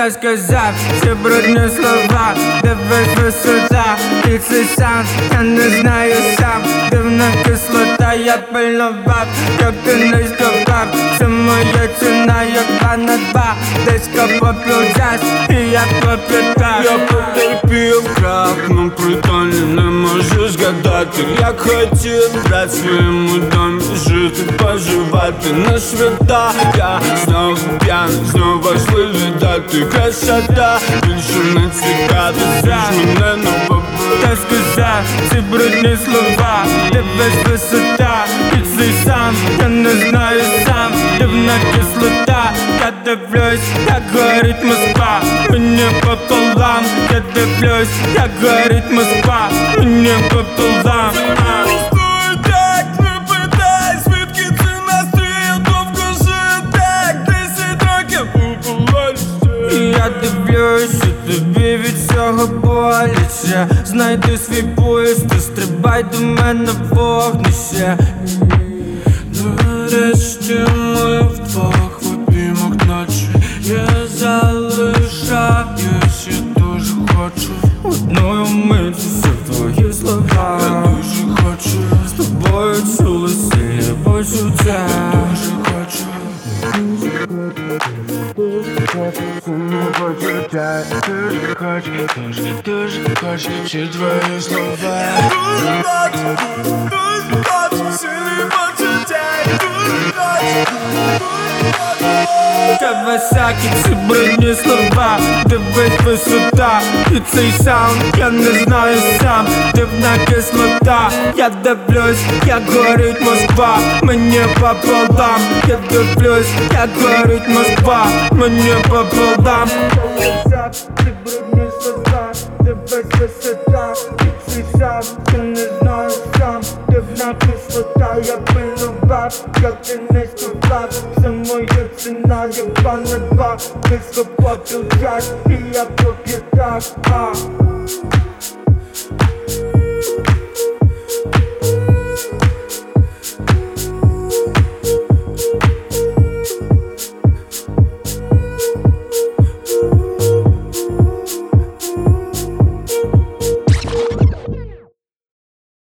Та сказав ці брудні слова, дивись висота, і цей сам, я не знаю сам. Дивна кислота, я пильнував, як ти не здобав. Це моя ціна, як 2 на 2. Десь попив джаз, і я попитав. Я потерпів крах, но притоні не можу згадати. Як хотів брати в своєму домі, жити, поживати на свята. Я знову п'яний, знову важливі дати. Красота більше не цікавить, ніж мене не побив. Та сказав ці брудні слова, дивись висота, і цей сам, я не знаю сам. Дивна кислота, я дивлюсь, як горить Москва. Мені пополам, я дивлюсь, як горить Москва. Мені пополам. Так, не питай, звідки ти настрій, довго жив так, 10 років у полоні. Я дивлюсь, що тобі від цього боляче. Знайди свій поїзд і стрибай до мене в вогнище. Нарешті ми вдвох в обіймах ночі. Я залишаюсь, я дуже хочу. Одною миттю всі твої слова. Я дуже хочу, З тобою чули сильні почуття. дуже хочу. Дуже хочу всі твої слова. Дуже хочу, сильні почуття. Кавасакі, ці брудні слова, дивись висота, і цей саунд, я не знаю сам. Дивна кислота, я дивлюсь, як горить Москва. Мені пополам, я дивлюсь, як горить Москва. Мені пополам. Ці брудні слова, дивись висота, і цей саунд, я не знаю сам. Дивна кислота, я пильнував, як ти не сказав. Це моя ціна, як 2 на 2. Близько попив час, і я поп'ятав.